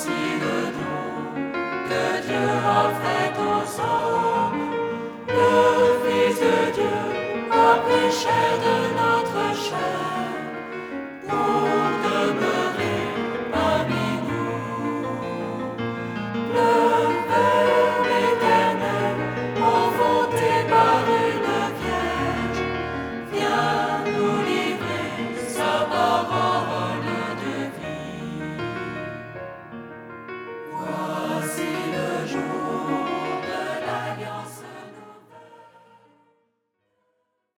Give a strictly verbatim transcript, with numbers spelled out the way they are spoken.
voici le don que Dieu a fait aux hommes. Le Fils de Dieu a péché de notre